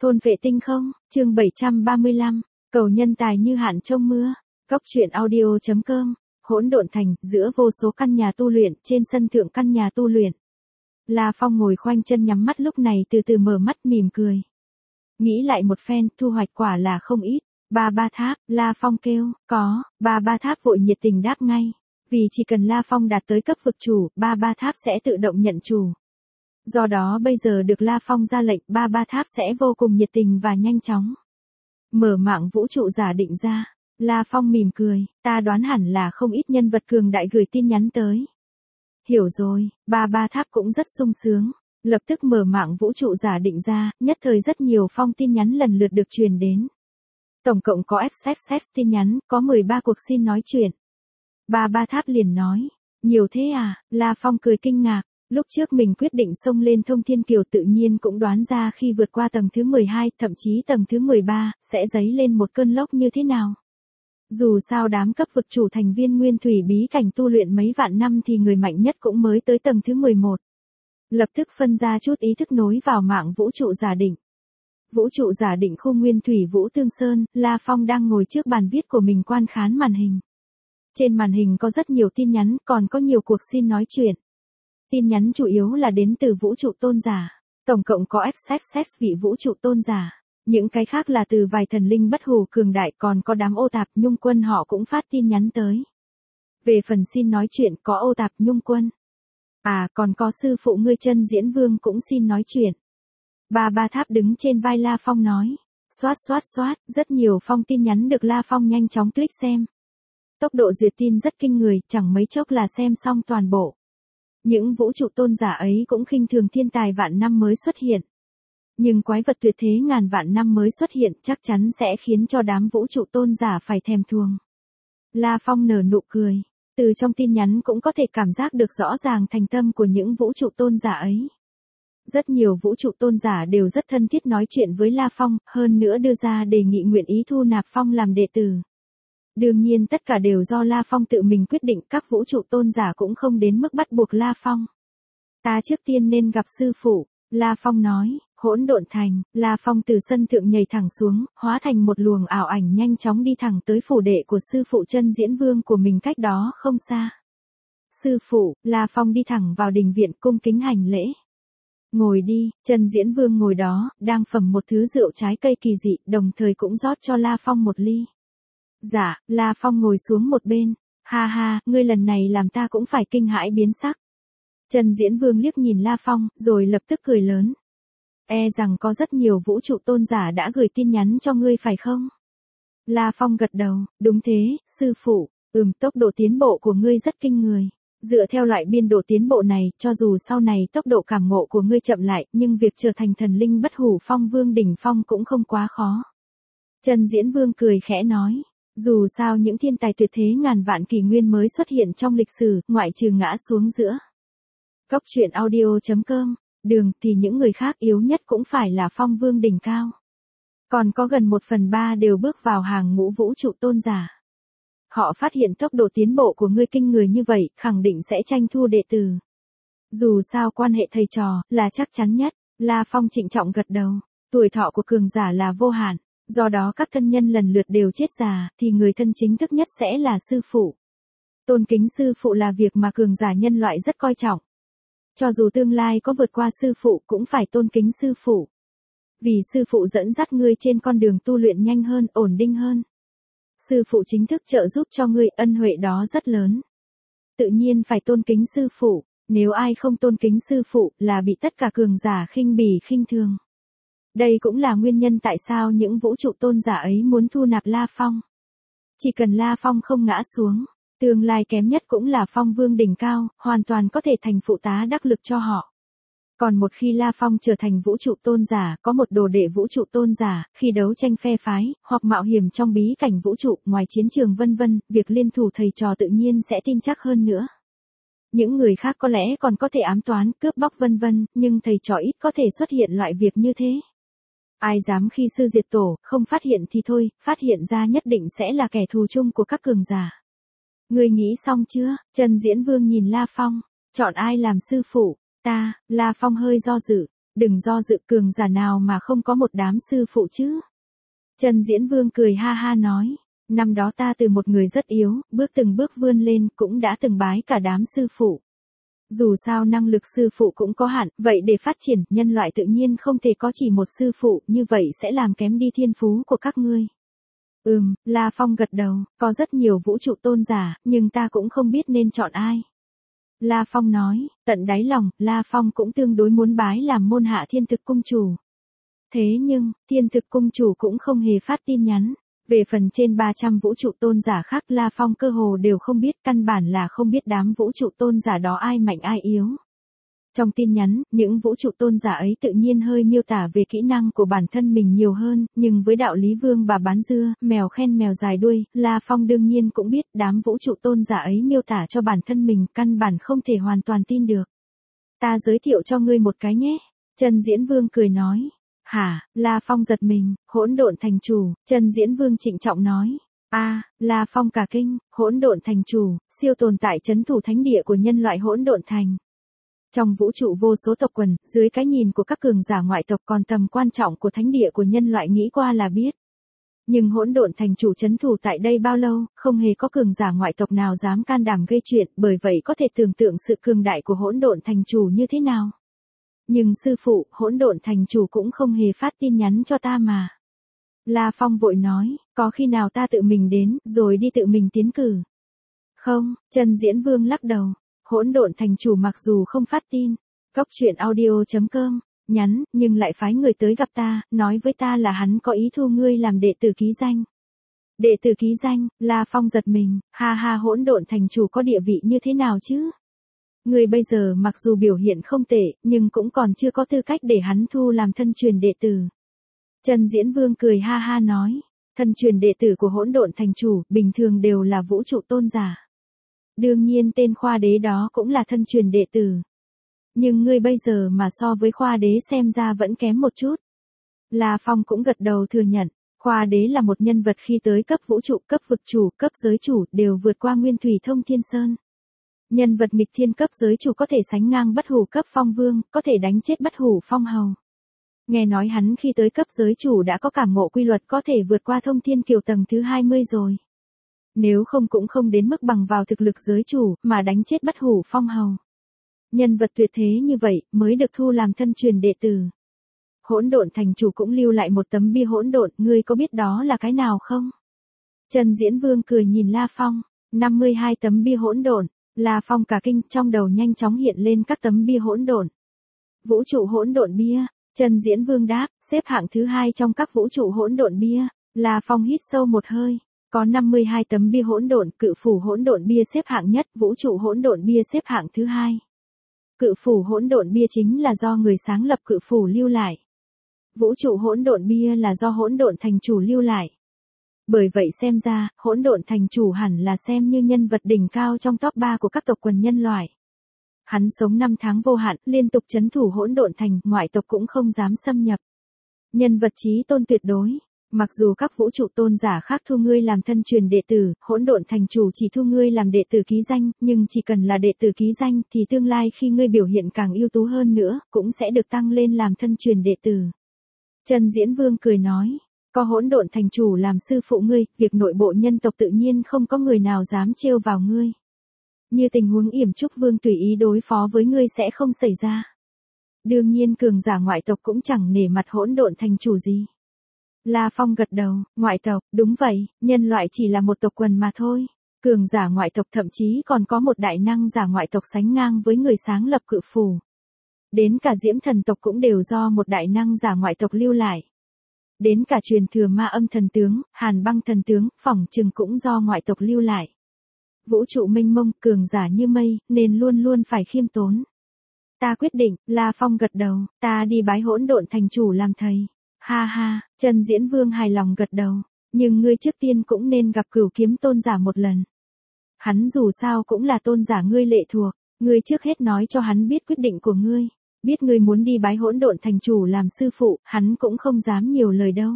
Thôn vệ tinh không, chương 735, cầu nhân tài như hạn trông mưa. Cốc truyện audio.com, hỗn độn thành, giữa vô số căn nhà tu luyện, trên sân thượng căn nhà tu luyện. La Phong ngồi khoanh chân nhắm mắt lúc này từ từ mở mắt mỉm cười. Nghĩ lại một phen, thu hoạch quả là không ít. Ba tháp, La Phong kêu, có, ba tháp vội nhiệt tình đáp ngay. Vì chỉ cần La Phong đạt tới cấp vực chủ, ba tháp sẽ tự động nhận chủ. Do đó bây giờ được La Phong ra lệnh, ba tháp sẽ vô cùng nhiệt tình và nhanh chóng mở mạng vũ trụ giả định ra. La Phong mỉm cười, ta đoán hẳn là không ít nhân vật cường đại gửi tin nhắn tới. Hiểu rồi, ba tháp cũng rất sung sướng. Lập tức mở mạng vũ trụ giả định ra, nhất thời rất nhiều phong tin nhắn lần lượt được truyền đến. Tổng cộng có XXX tin nhắn, có 13 cuộc xin nói chuyện. Ba tháp liền nói, nhiều thế à? La Phong cười kinh ngạc. Lúc trước mình quyết định xông lên thông thiên kiều tự nhiên cũng đoán ra khi vượt qua tầng thứ 12, thậm chí tầng thứ 13, sẽ dấy lên một cơn lốc như thế nào. Dù sao đám cấp vực chủ thành viên nguyên thủy bí cảnh tu luyện mấy vạn năm thì người mạnh nhất cũng mới tới tầng thứ 11. Lập tức phân ra chút ý thức nối vào mạng vũ trụ giả định. Vũ trụ giả định khu nguyên thủy Vũ Tương Sơn, La Phong đang ngồi trước bàn viết của mình quan khán màn hình. Trên màn hình có rất nhiều tin nhắn, còn có nhiều cuộc xin nói chuyện. Tin nhắn chủ yếu là đến từ vũ trụ tôn giả. Tổng cộng có XXX vị vũ trụ tôn giả. Những cái khác là từ vài thần linh bất hủ cường đại, còn có đám ô tạp nhung quân họ cũng phát tin nhắn tới. Về phần xin nói chuyện có ô tạp nhung quân. À còn có sư phụ ngươi Chân Diễn Vương cũng xin nói chuyện. Ba tháp đứng trên vai La Phong nói. Xoát, rất nhiều phong tin nhắn được La Phong nhanh chóng click xem. Tốc độ duyệt tin rất kinh người, chẳng mấy chốc là xem xong toàn bộ. Những vũ trụ tôn giả ấy cũng khinh thường thiên tài vạn năm mới xuất hiện. Nhưng quái vật tuyệt thế ngàn vạn năm mới xuất hiện chắc chắn sẽ khiến cho đám vũ trụ tôn giả phải thèm thuồng. La Phong nở nụ cười. Từ trong tin nhắn cũng có thể cảm giác được rõ ràng thành tâm của những vũ trụ tôn giả ấy. Rất nhiều vũ trụ tôn giả đều rất thân thiết nói chuyện với La Phong, hơn nữa đưa ra đề nghị nguyện ý thu nạp Phong làm đệ tử. Đương nhiên tất cả đều do La Phong tự mình quyết định, các vũ trụ tôn giả cũng không đến mức bắt buộc La Phong. Ta trước tiên nên gặp sư phụ, La Phong nói. Hỗn độn thành, La Phong từ sân thượng nhảy thẳng xuống, hóa thành một luồng ảo ảnh nhanh chóng đi thẳng tới phủ đệ của sư phụ Chân Diễn Vương của mình cách đó không xa. Sư phụ, La Phong đi thẳng vào đình viện cung kính hành lễ. Ngồi đi, Chân Diễn Vương ngồi đó, đang phẩm một thứ rượu trái cây kỳ dị, đồng thời cũng rót cho La Phong một ly. Dạ, La Phong ngồi xuống một bên. Ha, ngươi lần này làm ta cũng phải kinh hãi biến sắc. Chân Diễn Vương liếc nhìn La Phong, rồi lập tức cười lớn. E rằng có rất nhiều vũ trụ tôn giả đã gửi tin nhắn cho ngươi phải không? La Phong gật đầu, đúng thế, sư phụ, tốc độ tiến bộ của ngươi rất kinh người. Dựa theo loại biên độ tiến bộ này, cho dù sau này tốc độ cảm ngộ của ngươi chậm lại, nhưng việc trở thành thần linh bất hủ phong vương đỉnh phong cũng không quá khó. Chân Diễn Vương cười khẽ nói. Dù sao những thiên tài tuyệt thế ngàn vạn kỷ nguyên mới xuất hiện trong lịch sử, ngoại trừ ngã xuống giữa Cốc truyện audio.com, đường thì những người khác yếu nhất cũng phải là phong vương đỉnh cao. Còn có gần 1/3 đều bước vào hàng ngũ vũ trụ tôn giả. Họ phát hiện tốc độ tiến bộ của ngươi kinh người như vậy, khẳng định sẽ tranh thu đệ tử. Dù sao quan hệ thầy trò là chắc chắn nhất, La Phong trịnh trọng gật đầu. Tuổi thọ của cường giả là vô hạn. Do đó các thân nhân lần lượt đều chết già, thì người thân chính thức nhất sẽ là sư phụ. Tôn kính sư phụ là việc mà cường giả nhân loại rất coi trọng. Cho dù tương lai có vượt qua sư phụ cũng phải tôn kính sư phụ. Vì sư phụ dẫn dắt ngươi trên con đường tu luyện nhanh hơn, ổn định hơn. Sư phụ chính thức trợ giúp cho ngươi, ân huệ đó rất lớn. Tự nhiên phải tôn kính sư phụ, nếu ai không tôn kính sư phụ là bị tất cả cường giả khinh bỉ khinh thường. Đây cũng là nguyên nhân tại sao những vũ trụ tôn giả ấy muốn thu nạp La Phong. Chỉ cần La Phong không ngã xuống, tương lai kém nhất cũng là phong vương đỉnh cao, hoàn toàn có thể thành phụ tá đắc lực cho họ. Còn một khi La Phong trở thành vũ trụ tôn giả, có một đồ đệ vũ trụ tôn giả, khi đấu tranh phe phái, hoặc mạo hiểm trong bí cảnh vũ trụ, ngoài chiến trường vân vân, việc liên thủ thầy trò tự nhiên sẽ tin chắc hơn nữa. Những người khác có lẽ còn có thể ám toán, cướp bóc vân vân, nhưng thầy trò ít có thể xuất hiện loại việc như thế. Ai dám khi sư diệt tổ, không phát hiện thì thôi, phát hiện ra nhất định sẽ là kẻ thù chung của các cường giả. Ngươi nghĩ xong chưa? Chân Diễn Vương nhìn La Phong. Chọn ai làm sư phụ? Ta, La Phong hơi do dự. Đừng do dự, cường giả nào mà không có một đám sư phụ chứ. Chân Diễn Vương cười ha ha nói, năm đó ta từ một người rất yếu, bước từng bước vươn lên, cũng đã từng bái cả đám sư phụ. Dù sao năng lực sư phụ cũng có hạn, vậy để phát triển, nhân loại tự nhiên không thể có chỉ một sư phụ, như vậy sẽ làm kém đi thiên phú của các ngươi. La Phong gật đầu, có rất nhiều vũ trụ tôn giả, nhưng ta cũng không biết nên chọn ai. La Phong nói, tận đáy lòng, La Phong cũng tương đối muốn bái làm môn hạ Thiên Thực Cung chủ. Thế nhưng, Thiên Thực Cung chủ cũng không hề phát tin nhắn. Về phần trên 300 vũ trụ tôn giả khác, La Phong cơ hồ đều không biết, căn bản là không biết đám vũ trụ tôn giả đó ai mạnh ai yếu. Trong tin nhắn, những vũ trụ tôn giả ấy tự nhiên hơi miêu tả về kỹ năng của bản thân mình nhiều hơn, nhưng với đạo lý vương bà bán dưa, mèo khen mèo dài đuôi, La Phong đương nhiên cũng biết đám vũ trụ tôn giả ấy miêu tả cho bản thân mình, căn bản không thể hoàn toàn tin được. Ta giới thiệu cho ngươi một cái nhé. Chân Diễn Vương cười nói. Hả? La Phong giật mình, Hỗn Độn Thành Chủ. Chân Diễn Vương trịnh trọng nói. La Phong cả kinh, Hỗn Độn Thành Chủ, siêu tồn tại trấn thủ thánh địa của nhân loại Hỗn Độn Thành. Trong vũ trụ vô số tộc quần, dưới cái nhìn của các cường giả ngoại tộc, còn tầm quan trọng của thánh địa của nhân loại nghĩ qua là biết. Nhưng Hỗn Độn Thành Chủ trấn thủ tại đây bao lâu, không hề có cường giả ngoại tộc nào dám can đảm gây chuyện, bởi vậy có thể tưởng tượng sự cường đại của Hỗn Độn Thành Chủ như thế nào. Nhưng sư phụ, Hỗn Độn Thành Chủ cũng không hề phát tin nhắn cho ta mà. La Phong vội nói, có khi nào ta tự mình đến, rồi đi tự mình tiến cử. Không, Chân Diễn Vương lắc đầu. Hỗn Độn Thành Chủ mặc dù không phát tin, coctruyện.audio.com, nhắn, nhưng lại phái người tới gặp ta, nói với ta là hắn có ý thu ngươi làm đệ tử ký danh. Đệ tử ký danh, La Phong giật mình, ha ha, Hỗn Độn Thành Chủ có địa vị như thế nào chứ? Ngươi bây giờ mặc dù biểu hiện không tệ, nhưng cũng còn chưa có tư cách để hắn thu làm thân truyền đệ tử. Chân Diễn Vương cười ha ha nói, thân truyền đệ tử của Hỗn Độn Thành Chủ, bình thường đều là vũ trụ tôn giả. Đương nhiên tên Khoa Đế đó cũng là thân truyền đệ tử. Nhưng ngươi bây giờ mà so với Khoa Đế xem ra vẫn kém một chút. La Phong cũng gật đầu thừa nhận, Khoa Đế là một nhân vật khi tới cấp vũ trụ, cấp vực chủ, cấp giới chủ, đều vượt qua Nguyên Thủy Thông Thiên Sơn. Nhân vật nghịch thiên cấp giới chủ có thể sánh ngang Bất Hủ cấp phong vương, có thể đánh chết Bất Hủ phong hầu. Nghe nói hắn khi tới cấp giới chủ đã có cảm ngộ quy luật, có thể vượt qua Thông Thiên Kiều tầng thứ 20 rồi. Nếu không cũng không đến mức bằng vào thực lực giới chủ, mà đánh chết Bất Hủ phong hầu. Nhân vật tuyệt thế như vậy, mới được thu làm thân truyền đệ tử. Hỗn Độn Thành Chủ cũng lưu lại một tấm bia hỗn độn, ngươi có biết đó là cái nào không? Chân Diễn Vương cười nhìn La Phong, 52 tấm bia hỗn độn. La Phong cả kinh, trong đầu nhanh chóng hiện lên các tấm bia hỗn độn. Vũ trụ hỗn độn bia, Chân Diễn Vương đáp, xếp hạng thứ 2 trong các vũ trụ hỗn độn bia. La Phong hít sâu một hơi, có 52 tấm bia hỗn độn, Cự Phủ hỗn độn bia xếp hạng nhất, vũ trụ hỗn độn bia xếp hạng thứ 2. Cự Phủ hỗn độn bia chính là do người sáng lập Cự Phủ lưu lại. Vũ trụ hỗn độn bia là do Hỗn Độn Thành Chủ lưu lại. Bởi vậy xem ra, Hỗn Độn Thành Chủ hẳn là xem như nhân vật đỉnh cao trong top 3 của các tộc quần nhân loại. Hắn sống 5 tháng vô hạn, liên tục trấn thủ Hỗn Độn Thành, ngoại tộc cũng không dám xâm nhập. Nhân vật chí tôn tuyệt đối. Mặc dù các vũ trụ tôn giả khác thu ngươi làm thân truyền đệ tử, Hỗn Độn Thành Chủ chỉ thu ngươi làm đệ tử ký danh, nhưng chỉ cần là đệ tử ký danh thì tương lai khi ngươi biểu hiện càng ưu tú hơn nữa, cũng sẽ được tăng lên làm thân truyền đệ tử. Chân Diễn Vương cười nói, có Hỗn Độn Thành Chủ làm sư phụ ngươi, việc nội bộ nhân tộc tự nhiên không có người nào dám trêu vào ngươi. Như tình huống Yểm Trúc Vương tùy ý đối phó với ngươi sẽ không xảy ra. Đương nhiên cường giả ngoại tộc cũng chẳng nể mặt Hỗn Độn Thành Chủ gì. La Phong gật đầu, ngoại tộc, đúng vậy, nhân loại chỉ là một tộc quần mà thôi. Cường giả ngoại tộc thậm chí còn có một đại năng giả ngoại tộc sánh ngang với người sáng lập Cự Phủ. Đến cả Diễm Thần tộc cũng đều do một đại năng giả ngoại tộc lưu lại. Đến cả truyền thừa Ma Âm thần tướng, Hàn Băng thần tướng, phỏng chừng cũng do ngoại tộc lưu lại. Vũ trụ mênh mông, cường giả như mây, nên luôn luôn phải khiêm tốn. Ta quyết định, La Phong gật đầu, ta đi bái Hỗn Độn Thành Chủ làm thầy. Ha ha, Chân Diễn Vương hài lòng gật đầu, nhưng ngươi trước tiên cũng nên gặp Cửu Kiếm tôn giả một lần. Hắn dù sao cũng là tôn giả ngươi lệ thuộc, ngươi trước hết nói cho hắn biết quyết định của ngươi. Biết ngươi muốn đi bái Hỗn Độn Thành Chủ làm sư phụ, hắn cũng không dám nhiều lời đâu.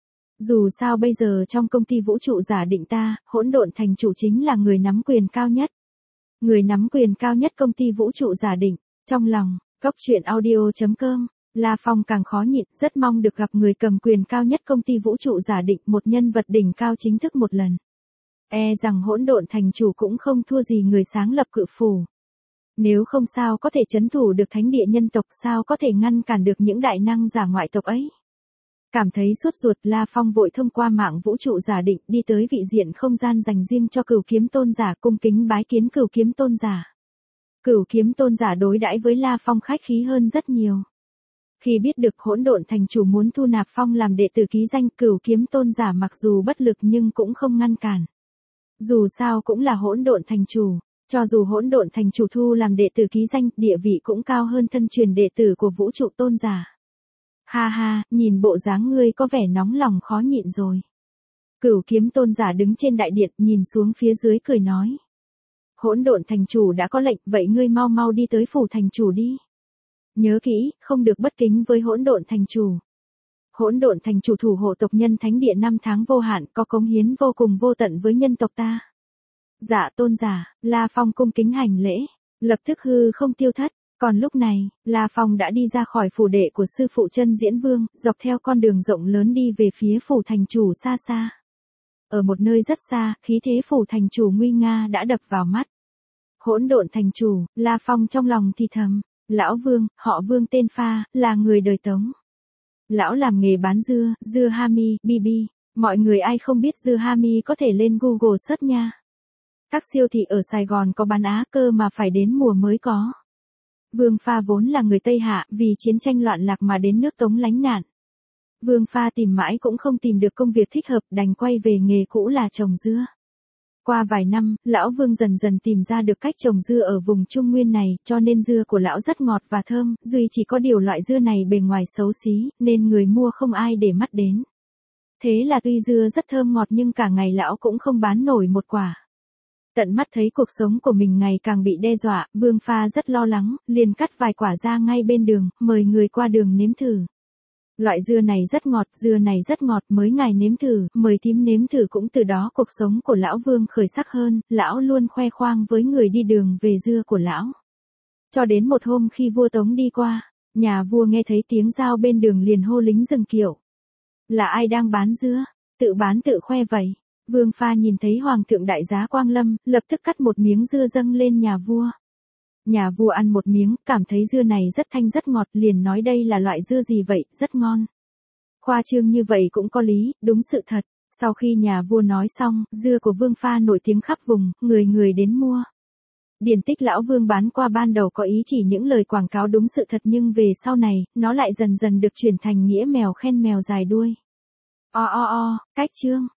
Dù sao bây giờ trong công ty vũ trụ giả định ta, Hỗn Độn Thành Chủ chính là người nắm quyền cao nhất. Người nắm quyền cao nhất công ty vũ trụ giả định. Trong lòng, coctruyện audio.com La Phong càng khó nhịn, rất mong được gặp người cầm quyền cao nhất công ty vũ trụ giả định, một nhân vật đỉnh cao chính thức một lần. E rằng hỗn độn thành chủ cũng không thua gì người sáng lập cự phủ. Nếu không sao có thể trấn thủ được thánh địa nhân tộc, sao có thể ngăn cản được những đại năng giả ngoại tộc ấy. Cảm thấy sốt ruột, La Phong vội thông qua mạng vũ trụ giả định đi tới vị diện không gian dành riêng cho Cửu Kiếm Tôn giả, cung kính bái kiến Cửu Kiếm Tôn giả. Cửu Kiếm Tôn giả đối đãi với La Phong khách khí hơn rất nhiều. Khi biết được hỗn độn thành chủ muốn thu nạp Phong làm đệ tử ký danh, Cửu Kiếm Tôn giả mặc dù bất lực nhưng cũng không ngăn cản. Dù sao cũng là hỗn độn thành chủ, cho dù hỗn độn thành chủ thu làm đệ tử ký danh, địa vị cũng cao hơn thân truyền đệ tử của vũ trụ tôn giả. Ha ha, nhìn bộ dáng ngươi có vẻ nóng lòng khó nhịn rồi. Cửu Kiếm Tôn giả đứng trên đại điện, nhìn xuống phía dưới cười nói. Hỗn độn thành chủ đã có lệnh, vậy ngươi mau mau đi tới phủ thành chủ đi. Nhớ kỹ, không được bất kính với hỗn độn thành chủ. Hỗn độn thành chủ thủ hộ tộc nhân thánh địa 5 tháng vô hạn, có cống hiến vô cùng vô tận với nhân tộc ta. Dạ tôn giả, La Phong cung kính hành lễ, lập tức hư không tiêu thất. Còn lúc này, La Phong đã đi ra khỏi phủ đệ của sư phụ Chân Diễn Vương, dọc theo con đường rộng lớn đi về phía phủ thành chủ xa xa. Ở một nơi rất xa, khí thế phủ thành chủ nguy nga đã đập vào mắt. Hỗn độn thành chủ, La Phong trong lòng thì thầm, lão Vương, họ Vương tên Pha, là người đời Tống. Lão làm nghề bán dưa, dưa Hami, Bibi, mọi người ai không biết dưa Hami có thể lên Google search nha. Các siêu thị ở Sài Gòn có bán Á cơ mà phải đến mùa mới có. Vương Pha vốn là người Tây Hạ, vì chiến tranh loạn lạc mà đến nước Tống lánh nạn. Vương Pha tìm mãi cũng không tìm được công việc thích hợp, đành quay về nghề cũ là trồng dưa. Qua vài năm, lão Vương dần dần tìm ra được cách trồng dưa ở vùng Trung Nguyên này, cho nên dưa của lão rất ngọt và thơm, duy chỉ có điều loại dưa này bề ngoài xấu xí, nên người mua không ai để mắt đến. Thế là tuy dưa rất thơm ngọt nhưng cả ngày lão cũng không bán nổi một quả. Tận mắt thấy cuộc sống của mình ngày càng bị đe dọa, Vương Pha rất lo lắng, liền cắt vài quả ra ngay bên đường, mời người qua đường nếm thử. Loại dưa này rất ngọt, mới ngài nếm thử, mời thím nếm thử. Cũng từ đó cuộc sống của lão Vương khởi sắc hơn, lão luôn khoe khoang với người đi đường về dưa của lão. Cho đến một hôm khi vua Tống đi qua, nhà vua nghe thấy tiếng dao bên đường liền hô lính dừng kiệu. Là ai đang bán dưa? Tự bán tự khoe vậy. Vương Pha nhìn thấy hoàng thượng đại giá quang lâm, lập tức cắt một miếng dưa dâng lên nhà vua. Nhà vua ăn một miếng, cảm thấy dưa này rất thanh rất ngọt, liền nói đây là loại dưa gì vậy, rất ngon. Khoa trương như vậy cũng có lý, đúng sự thật. Sau khi nhà vua nói xong, dưa của Vương Pha nổi tiếng khắp vùng, người người đến mua. Điển tích lão Vương bán qua ban đầu có ý chỉ những lời quảng cáo đúng sự thật, nhưng về sau này, nó lại dần dần được chuyển thành nghĩa mèo khen mèo dài đuôi. Cách chương